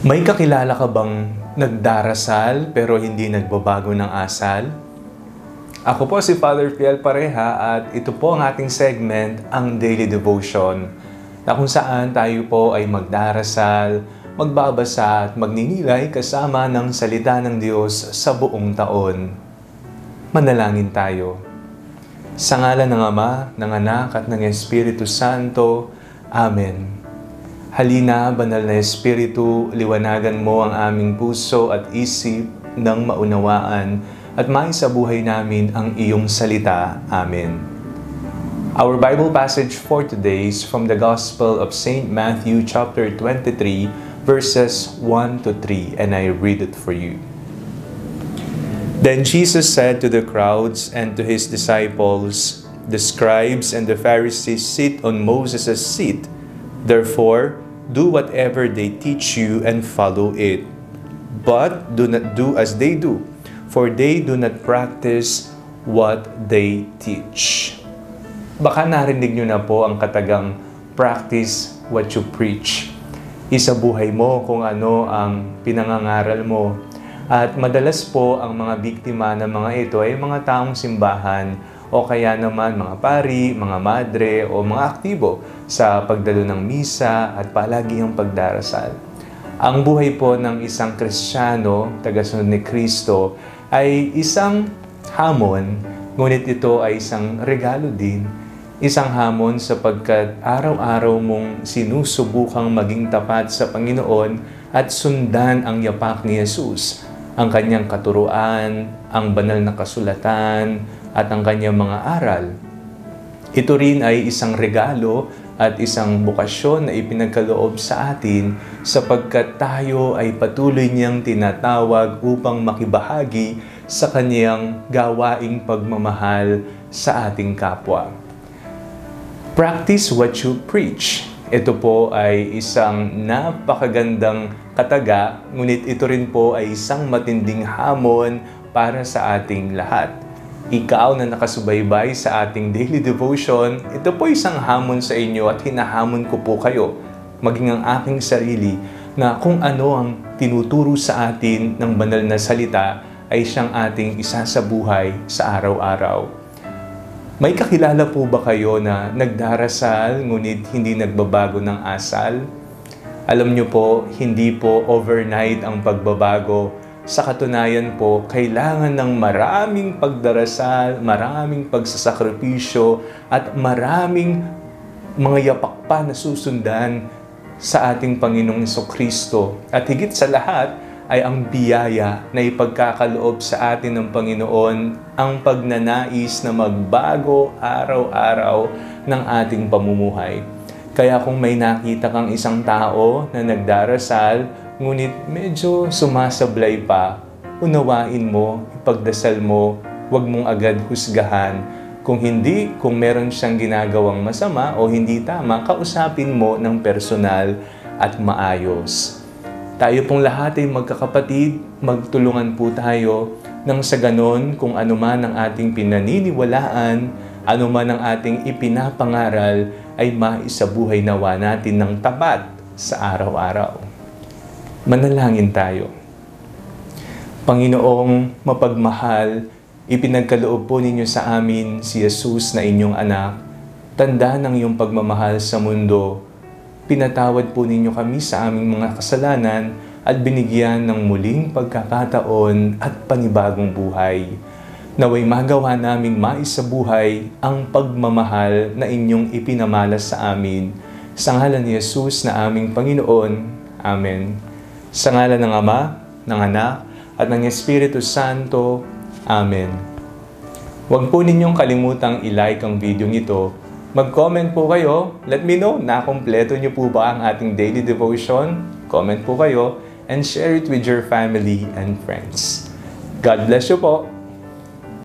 May kakilala ka bang nagdarasal pero hindi nagbabago ng asal? Ako po si Father Piel Pareha at ito po ang ating segment, ang Daily Devotion, na kung saan tayo po ay magdarasal, magbabasa at magninilay kasama ng salita ng Diyos sa buong taon. Manalangin tayo. Sa ngalan ng Ama, ng Anak at ng Espiritu Santo. Amen. Halina, Banal na Espiritu, liwanagan mo ang aming puso at isip ng maunawaan at maisabuhay namin ang iyong salita. Amen. Our Bible passage for today is from the Gospel of St. Matthew chapter 23, verses 1 to 3, and I read it for you. Then Jesus said to the crowds and to his disciples, "The scribes and the Pharisees sit on Moses' seat. Therefore, do whatever they teach you and follow it. But do not do as they do, for they do not practice what they teach." Baka narinig nyo na po ang katagang practice what you preach. Isabuhay mo kung ano ang pinangangaral mo. At madalas po ang mga biktima ng mga ito ay mga taong simbahan o kaya naman mga pari, mga madre o mga aktibo sa pagdalo ng misa at palagi ang pagdarasal. Ang buhay po ng isang Kristiyano, tagasunod ni Kristo, ay isang hamon, ngunit ito ay isang regalo din. Isang hamon sapagkat araw-araw mong sinusubukang maging tapat sa Panginoon at sundan ang yapak ni Jesus, ang kanyang katuruan, ang banal na kasulatan, at ang kanyang mga aral. Ito rin ay isang regalo at isang bukasyon na ipinagkaloob sa atin sapagkat tayo ay patuloy niyang tinatawag upang makibahagi sa kanyang gawaing pagmamahal sa ating kapwa. Practice what you preach. Ito po ay isang napakagandang kataga, ngunit ito rin po ay isang matinding hamon para sa ating lahat. Ikaw na nakasubaybay sa ating daily devotion, ito po isang hamon sa inyo at hinahamon ko po kayo, maging ang aking sarili, na kung ano ang tinuturo sa atin ng banal na salita ay siyang ating isasabuhay sa araw-araw. May kakilala po ba kayo na nagdarasal ngunit hindi nagbabago ng asal? Alam niyo po, hindi po overnight ang pagbabago. Sa katunayan po, kailangan ng maraming pagdarasal, maraming pagsasakripisyo, at maraming mga yapak pa na susundan sa ating Panginoong Jesucristo. At higit sa lahat, ay ang biyaya na ipagkakaloob sa atin ng Panginoon ang pagnanais na magbago araw-araw ng ating pamumuhay. Kaya kung may nakita kang isang tao na nagdarasal, ngunit medyo sumasablay pa, unawain mo, ipagdasal mo, huwag mong agad husgahan. Kung hindi, kung meron siyang ginagawang masama o hindi tama, kausapin mo ng personal at maayos. Tayo pong lahat ay magkakapatid, magtulungan po tayo nang sa ganon kung ano man ang ating pinaniniwalaan, ano man ang ating ipinapangaral, ay maisabuhay nawa natin ng tapat sa araw-araw. Manalangin tayo. Panginoong mapagmahal, ipinagkaloob po ninyo sa amin si Jesus na inyong anak, tanda ng iyong pagmamahal sa mundo. Pinatawad po ninyo kami sa aming mga kasalanan at binigyan ng muling pagkakataon at panibagong buhay. Naway magawa naming maisabuhay ang pagmamahal na inyong ipinamalas sa amin. Sa ngalan ni Jesus na aming Panginoon. Amen. Sa ngalan ng Ama, ng Anak, at ng Espiritu Santo. Amen. Huwag po ninyong kalimutang i-like ang video ito. Mag-comment po kayo. Let me know na kumpleto niyo po ba ang ating daily devotion. Comment po kayo and share it with your family and friends. God bless you po.